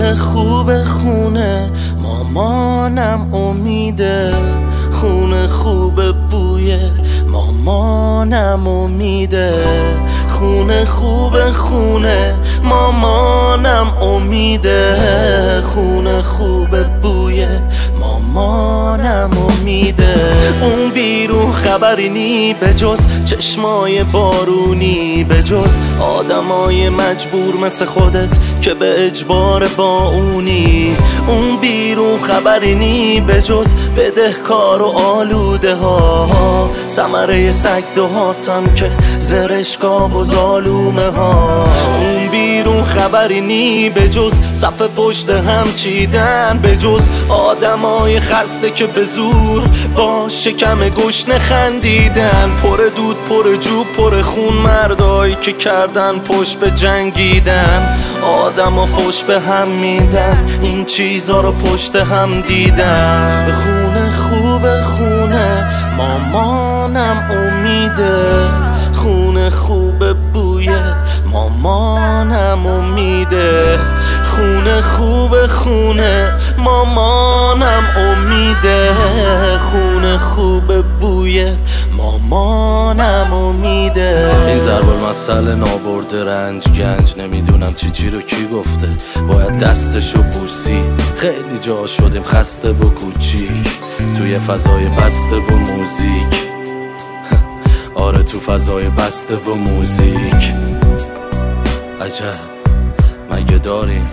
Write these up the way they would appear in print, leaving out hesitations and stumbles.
خونه خوب خونه مامانم امیده، خونه خوب بوی مامانم امیده، خونه خوب خونه مامانم امیده، خونه خوب بوی مامانم امیده. اون بیرون خبری نی به جز چشمای بارونی، به جز آدمای مجبور مثل خودت که به اجبار با اونی. اون بیرون خبری نی به جز بدهکار و آلوده ها، ثمره سگ دهاتم که زرشکا و ظالومه ها. اون بیرون خبری نی به جز صف پشت هم چیدن، به جز آدمای خسته که به زور با شکم گشنه خندیدن. پر دود پر جو پر خون مردایی که کردن پشت به جنگیدن، آدما فوش به هم میدن این چیزا رو پشت هم دیدن. خونه خوب خونه مامانم امیده، خونه خوب بوی مامانم امیده، خونه خوب خونه مامانم امیده، خونه خوب بوی مامانم امیده. این ضرب المثل نابرده رنج گنج، نمیدونم چی رو کی گفته، باید دستشو بوسی. خیلی جا شدیم خسته و کوچیک توی فضای بسته و موزیک، آره تو فضای بسته و موزیک. عجب مگه داریم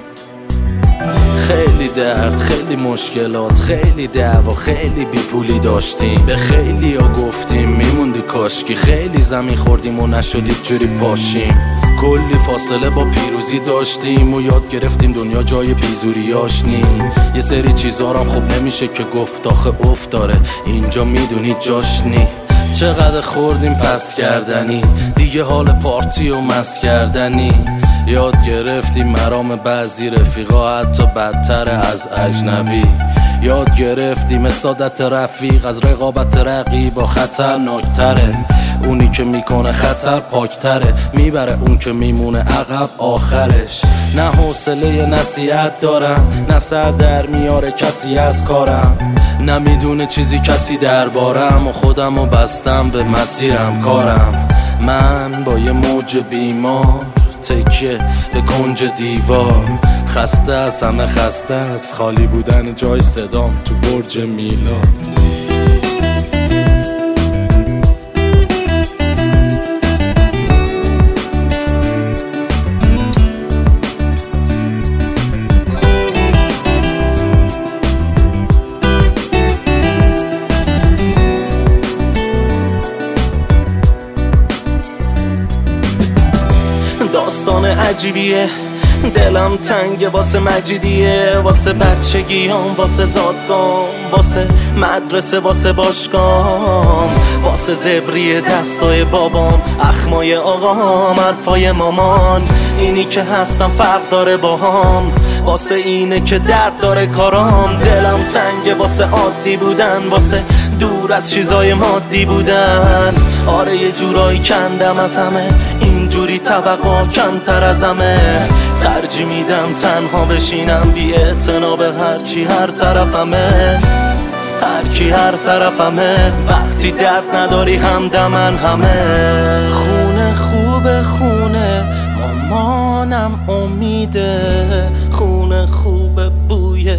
خیلی درد، خیلی مشکلات، خیلی دعوا، خیلی بیپولی داشتیم، به خیلی ها گفتیم میموندی کاشکی، خیلی زمین خوردیم و نشدید جوری پاشیم. کلی فاصله با پیروزی داشتیم و یاد گرفتیم دنیا جای بیزوریاش نی. یه سری چیزا رو خوب نمیشه که گفت، آخه افت داره اینجا میدونی جاش نی. چقدر خوردیم پس کردنی، دیگه حال پارتی و مس کردنی. یاد گرفتیم مرام بعضی رفیقا حتی بدتر از اجنبی. یاد گرفتیم سعادت رفیق از رقابت رقیبا خطرناکتره. اونی که میکنه خطر پاکتره، میبره اون که میمونه عقب آخرش. نه حوصله نصیحت دارم، نه سر در میاره کسی از کارم، نمیدونه چیزی کسی دربارم و خودمو بستم به مسیرم کارم. من با یه موج بیمار تکیه به کنج دیوار، خسته از همه خسته از خالی بودن جای صدام تو برج میلاد. داستان عجیبیه، دلم تنگه واسه مجیدیه، واسه بچگیام، واسه زادگام، واسه مدرسه، واسه باشگام، واسه زبری دستای بابام، اخمای آقام، حرفای مامان. اینی که هستم فرق داره باهام، واسه اینه که درد داره کارام. دلم تنگه واسه عادی بودن، واسه دور از چیزای مادی بودن. آره یه جورایی کندم از همه، اینجوری طبقا کمتر از همه. ترجیح میدم تنها بشینم بی اعتنا به هرچی هر طرفمه، هرکی هر طرفمه. وقتی درد نداری همدمن همه. خونه خوب خونه مامانم امیده، خونه خوب بوی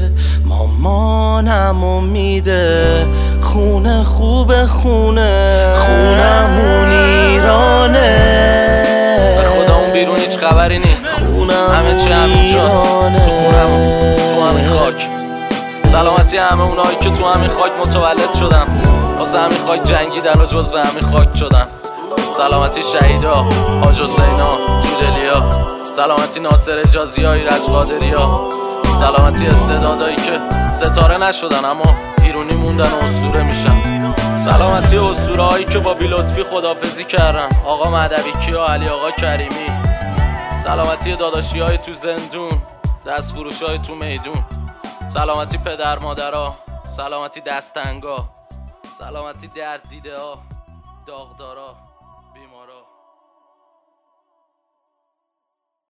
مامانم امیده، خونه خوب خونه خونمون ایرانه. به خدا اون بیرون هیچ خبری نی، همه چی همینجاست، تو خونمون، تو همین خاک. سلامتی همه اونایی که تو همین خاک متولد شدن، واسه همین خاک جنگیدن و جزو همین خاک شدن. سلامتی شهیدا، حاج حسینا، جودلیا، سلامتی ناصر اجازی ها، ایرج قادری ها، سلامتی استعدادایی که ستاره نشدن اما ایرونی موندن و اسطوره میشن. سلامتی اسطوره هایی که با بی‌لطفی خدافزی کردن، آقا مهدوی کیا، علی آقا کریمی. سلامتی داداشی های تو زندون، دست فروش های تو میدون. سلامتی پدر مادرها، سلامتی دستنگا، سلامتی درد دیده ها، داغدارا.